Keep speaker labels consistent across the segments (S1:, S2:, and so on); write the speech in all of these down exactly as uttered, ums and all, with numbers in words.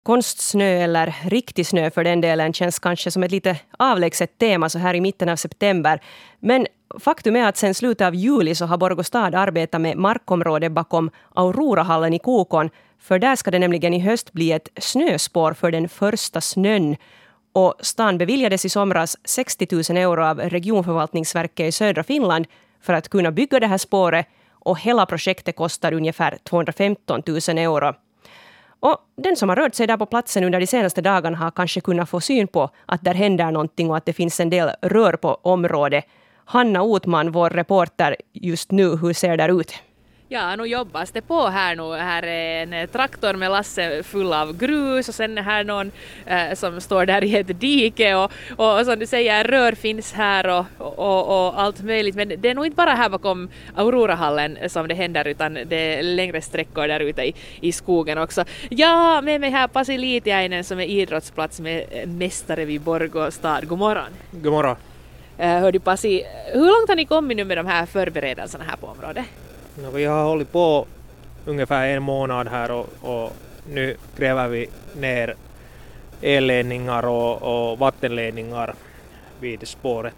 S1: Konstsnö eller riktig snö för den delen känns kanske som ett lite avlägset tema så här i mitten av september. Men faktum är att sen slutet av juli så har Borgå stad arbetat med markområdet bakom Aurorahallen i Kokon. För där ska det nämligen i höst bli ett snöspår för den första snön. Och stan beviljades i somras sextio tusen euro av regionförvaltningsverket i södra Finland för att kunna bygga det här spåret. Och hela projektet kostar ungefär tvåhundrafemton tusen euro. Och den som har rört sig där på platsen under de senaste dagarna har kanske kunnat få syn på att där händer någonting och att det finns en del rör på området. Hanna Otman, vår reporter just nu, hur ser det ut?
S2: Ja, nu jobbas det på här nu. Här är en traktor med lasse full av grus och sen är här någon eh, som står där i ett dike och, och, och som du säger, rör finns här och, och, och allt möjligt. Men det är nog inte bara här bakom Aurorahallen som det händer utan det är längre sträckor där ute i, i skogen också. Ja, med mig här Pasi Liitiainen som är idrottsplats med mästare vid Borgå stad. God morgon.
S3: God morgon.
S2: Eh, hör du Pasi, hur långt har ni kommit nu med de här förberedelserna här på området?
S3: No, vi har hållit på ungefär en månad här och, och nu gräver vi ner elledningar och, och vattenledningar vid spåret.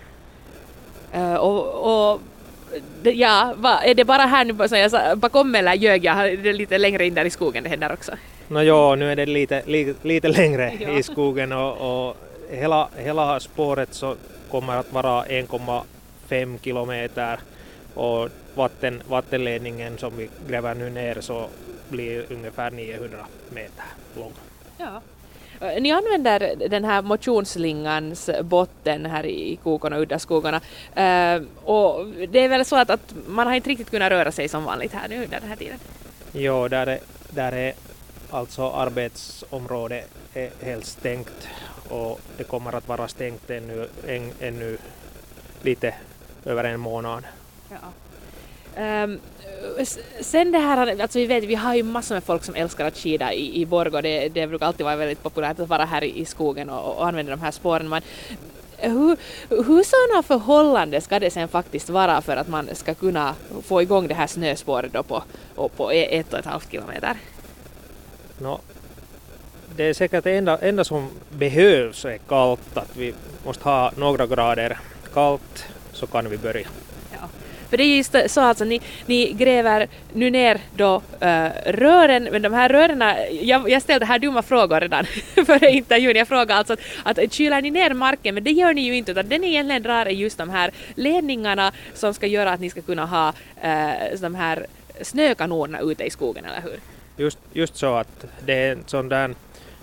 S2: Uh, och, och ja, va, är det bara här nu så jag sa, bakom eller ljög jag? Är det lite längre in där i skogen det händer också?
S3: No, ja, nu är det lite, li, lite längre
S2: ja.
S3: i skogen och, och hela, hela spåret så kommer att vara en komma fem kilometer och vatten, vattenledningen som vi gräver nu ner så blir ungefär niohundra meter lång.
S2: Ja. Ni använder den här motionsslingans botten här i Kokon och Uddaskogarna uh, och det är väl så att, att man har inte riktigt kunnat röra sig som vanligt här nu under den här tiden?
S3: Jo, där är, där är alltså arbetsområdet är helt stängt och det kommer att vara stängt ännu, än, ännu lite över en månad.
S2: Ja. Um, sen det här, alltså vi vet, vi har ju massor med folk som älskar att skida i, i Borgå. Det, det brukar alltid vara väldigt populärt att vara här i, i skogen och, och använda de här spåren. Men hur, hur sådana förhållanden ska det sen faktiskt vara för att man ska kunna få igång det här snöspåret då på, och på ett och ett halvt kilometer?
S3: No, det är säkert det enda, enda som behövs är kallt, att vi måste ha några grader kallt så kan vi börja.
S2: Ja. För det är just så alltså, ni, ni gräver nu ner då uh, rören, men de här rören, jag, jag ställde här dumma frågor redan för intervjun, jag frågade alltså att, att kylar ni ner marken, men det gör ni ju inte utan det ni egentligen drar är just de här ledningarna som ska göra att ni ska kunna ha uh, de här snökanonerna ute i skogen, eller hur?
S3: Just, just så att det är en sån där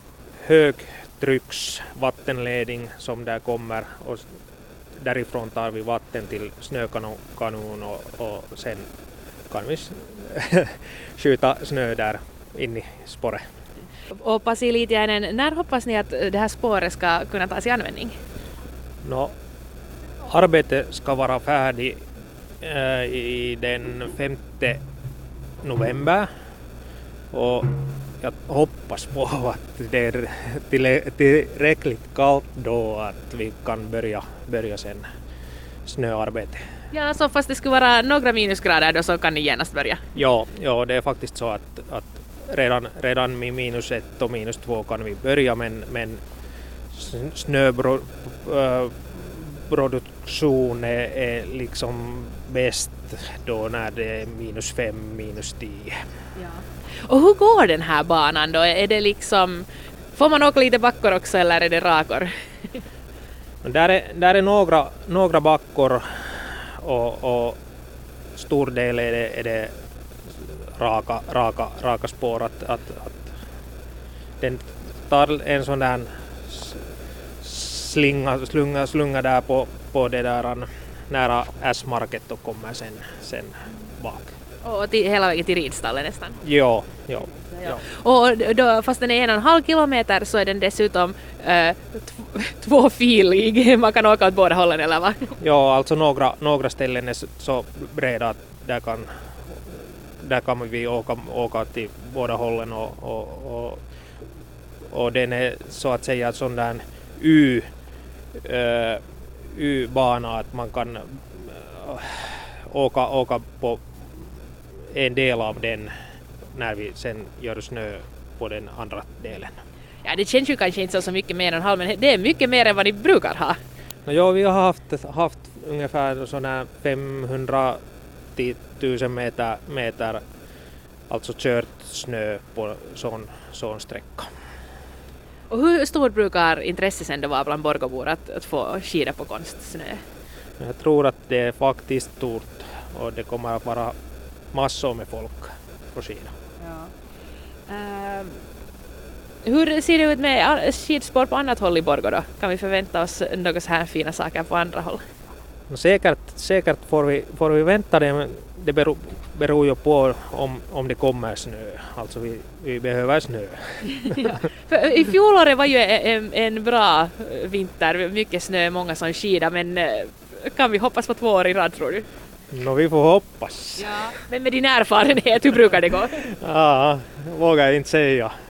S3: högtrycks vattenledning som där kommer och därifrån tar vi vatten till snökanon och, och sen kan vi skjuta snö där in i spåret.
S2: Och Pasi Liitiainen, när hoppas ni att det här spåret ska kunna tas i användning?
S3: No, arbetet ska vara färdigt äh, i den femte november och jag hoppas på att det är tillräckligt kallt då att vi kan börja, börja sen snöarbete.
S2: Ja, så fast det skulle vara några minusgrader då så kan ni genast börja?
S3: Ja, ja det är faktiskt så att, att redan, redan med minus ett och minus två kan vi börja men, men snöproduktion är, är liksom bäst då när det är minus fem, minus tio.
S2: Ja. Och hur går den här banan då? Är det liksom, får man åka lite backor också eller är det rakor?
S3: där är, där är några, några backor och, och stor del är det, är det raka, raka, raka spår. Att, att, att den tar en sån där slinga, slunga, slunga där på, på det där nära S-market och kommer sen, sen bak.
S2: Och till, hela vägen till Ridstallen nästan?
S3: Ja, ja. ja.
S2: Och då, fast den är en och en halv kilometer så är den dessutom äh, t- tvåfilig. Man kan åka åt båda hållen eller vad?
S3: Ja, alltså några, några ställen är så breda att där kan, där kan vi åka, åka till båda hållen och, och, och, och den är så att säga sån där U, äh, U-bana att man kan äh, åka, åka på en del av den när vi sen gör snö, på den andra delen.
S2: Ja, det känns ju kanske inte så mycket mer än en halv, men det är mycket mer än vad ni brukar ha.
S3: No, ja, vi har haft, haft ungefär sådana femhundratusen meter, meter alltså kört snö på sån, sån sträcka.
S2: Och hur stort brukar intresset sen det vara bland Borgåbor att, att få skida på konstsnö?
S3: Jag tror att det är faktiskt stort och det kommer att vara massor med folk på skida.
S2: Ja. Uh, hur ser det ut med skidspår på annat håll i Borgå då? Kan vi förvänta oss några så här fina saker på andra håll?
S3: No, säkert säkert får, vi, får vi vänta det, men det beror, beror ju på om, om det kommer snö. Alltså vi, vi behöver snö.
S2: Ja. För i fjolåret var ju en, en bra vinter, mycket snö, många som skidar, men kan vi hoppas på två år i rad tror du?
S3: No, vi får hoppas.
S2: Ja. Men med din erfarenhet, hur brukar det gå?
S3: Ja, vågar jag inte säga.